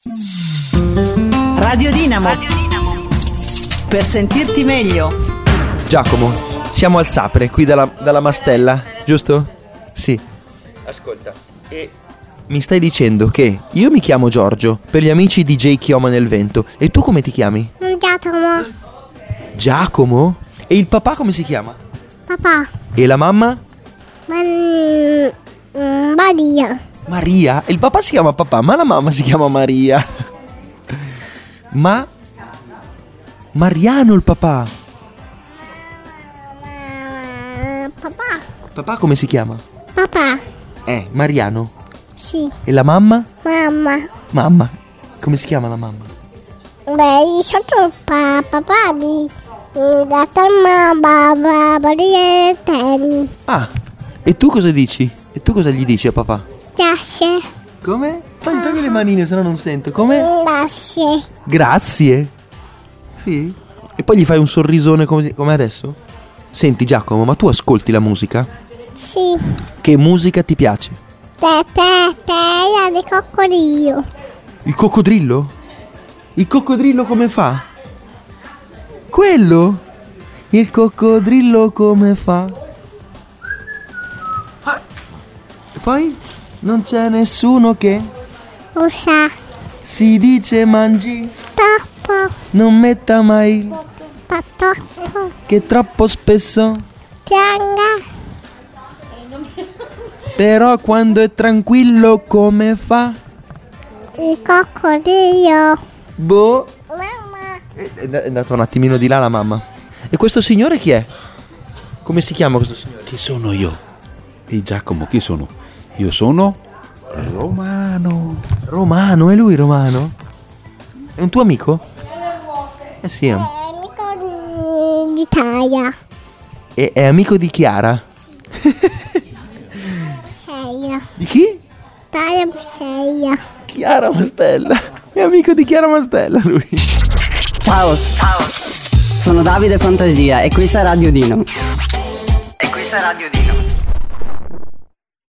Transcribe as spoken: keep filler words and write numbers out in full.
Radio Dinamo. Radio Dinamo. Per sentirti meglio. Giacomo, siamo al Sapre, qui dalla, dalla Mastella, giusto? Sì. Ascolta, e mi stai dicendo che io mi chiamo Giorgio, per gli amici di J. Chioma nel Vento. E tu come ti chiami? Giacomo. Giacomo? E il papà come si chiama? Papà. E la mamma? Man... Maria. Maria? E il papà si chiama papà, ma la mamma si chiama Maria. Ma... Mariano il papà. Papà. Papà come si chiama? Papà. Eh, Mariano. Sì. E la mamma? Mamma. Mamma. Come si chiama la mamma? Beh, io sono pa- papà di... Da mamma, babà, Maria, ten. Ah, e tu cosa dici? E tu cosa gli dici a papà? Grazie. Come? Togli, togli le manine, se no non sento. Come? Grazie. Grazie. Sì. E poi gli fai un sorrisone come, come adesso? Senti Giacomo, ma tu ascolti la musica? Sì. Che musica ti piace? Te, te, te, la di coccodrillo. Il coccodrillo? Il coccodrillo come fa? Quello? Il coccodrillo come fa? Ah. E poi? Non c'è nessuno che Usa. si dice mangi, Troppo. non metta mai Patotto. che troppo spesso, Pianga. però quando è tranquillo come fa? Il coccodrillo. Boh. Mamma. È è andato un attimino di là la mamma. E questo signore chi è? Come si chiama questo signore? Chi sono io? E Giacomo, chi sono? Io sono Romano. Romano, è lui Romano? È un tuo amico? Eh sì, è, È amico di Taia. è, è amico di Chiara. Seia. Di chi? Taia Seia. Chiara Mastella. È amico di Chiara Mastella lui. Ciao, ciao. Sono Davide Fantasia e questa è Radio Dino. E questa è Radio Dino.